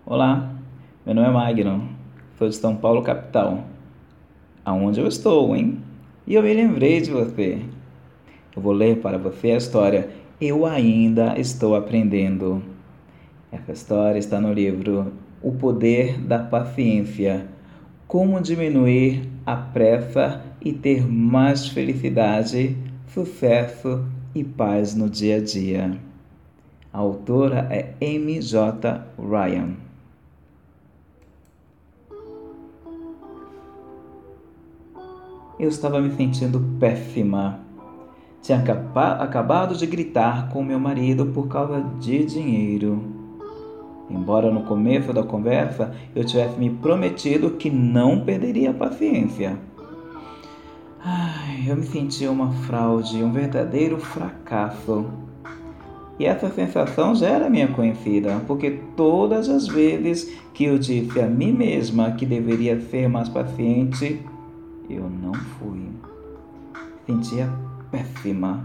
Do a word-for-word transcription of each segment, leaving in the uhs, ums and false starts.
Olá, meu nome é Magno, sou de São Paulo, capital. Aonde eu estou, hein? E eu me lembrei de você. Eu vou ler para você a história Eu Ainda Estou Aprendendo. Essa história está no livro O Poder da Paciência. Como diminuir a pressa e ter mais felicidade, sucesso e paz no dia a dia. A autora é M J Ryan. Eu estava me sentindo péssima. Tinha acaba- acabado de gritar com meu marido por causa de dinheiro. Embora no começo da conversa eu tivesse me prometido que não perderia a paciência. Ai, eu me sentia uma fraude, um verdadeiro fracasso. E essa sensação já era minha conhecida, porque todas as vezes que eu disse a mim mesma que deveria ser mais paciente, eu não fui. Sentia péssima.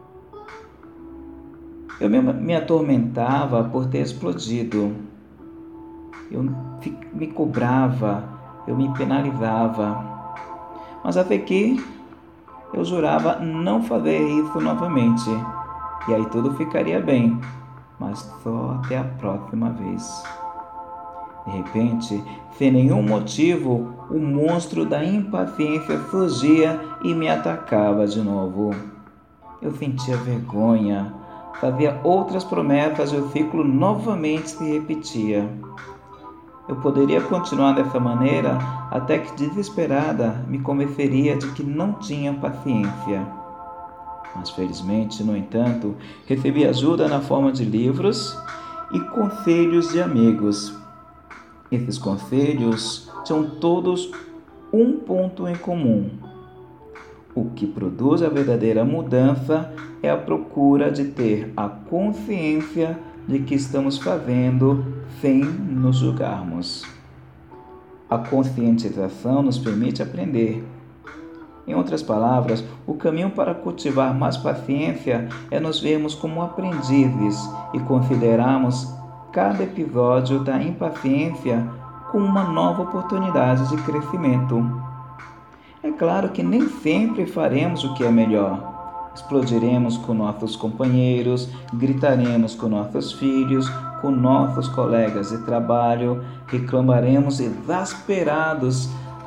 Eu me, me atormentava por ter explodido. Eu me cobrava, eu me penalizava. Mas até que eu jurava não fazer isso novamente. E aí tudo ficaria bem, mas só até a próxima vez. De repente, sem nenhum motivo, o monstro da impaciência surgia e me atacava de novo. Eu sentia vergonha, fazia outras promessas e o ciclo novamente se repetia. Eu poderia continuar dessa maneira até que, desesperada, me convenceria de que não tinha paciência. Mas felizmente, no entanto, recebi ajuda na forma de livros e conselhos de amigos. Esses conselhos tinham todos um ponto em comum. O que produz a verdadeira mudança é a procura de ter a consciência de que estamos fazendo sem nos julgarmos. A conscientização nos permite aprender. Em outras palavras, o caminho para cultivar mais paciência é nos vermos como aprendizes e considerarmos cada episódio da impaciência como uma nova oportunidade de crescimento. É claro que nem sempre faremos o que é melhor. Explodiremos com nossos companheiros, gritaremos com nossos filhos, com nossos colegas de trabalho, reclamaremos exasperados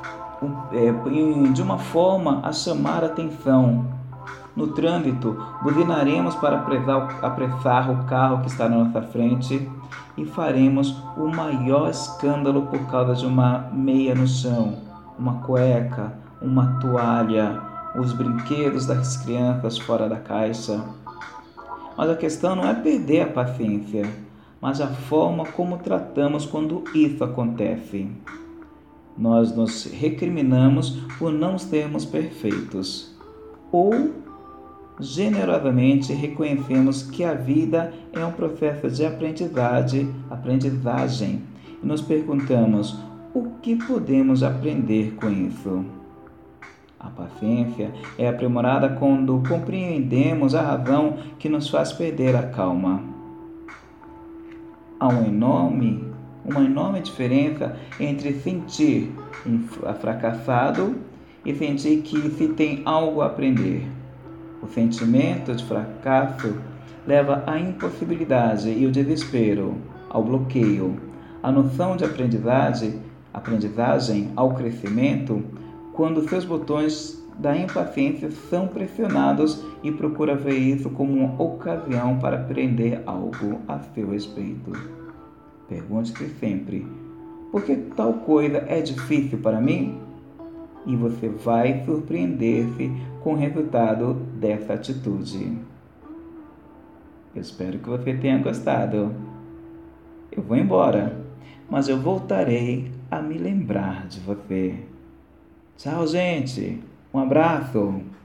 de uma forma a chamar a atenção. No trânsito, buzinaremos para apressar o carro que está na nossa frente e faremos o maior escândalo por causa de uma meia no chão, uma cueca, uma toalha, os brinquedos das crianças fora da caixa. Mas a questão não é perder a paciência, mas a forma como tratamos quando isso acontece. Nós nos recriminamos por não sermos perfeitos, ou generosamente reconhecemos que a vida é um processo de aprendizagem, aprendizagem e nos perguntamos o que podemos aprender com isso. A paciência é aprimorada quando compreendemos a razão que nos faz perder a calma. Há um enorme, uma enorme diferença entre sentir um fracassado e sentir que se tem algo a aprender. O sentimento de fracasso leva à impossibilidade e o desespero, ao bloqueio. A noção de aprendizagem, aprendizagem ao crescimento, quando seus botões da impaciência são pressionados e procura ver isso como uma ocasião para aprender algo a seu respeito. Pergunte-se sempre: por que tal coisa é difícil para mim? E você vai surpreender-se com o resultado dessa atitude. Eu espero que você tenha gostado. Eu vou embora, mas eu voltarei a me lembrar de você. Tchau, gente. Um abraço.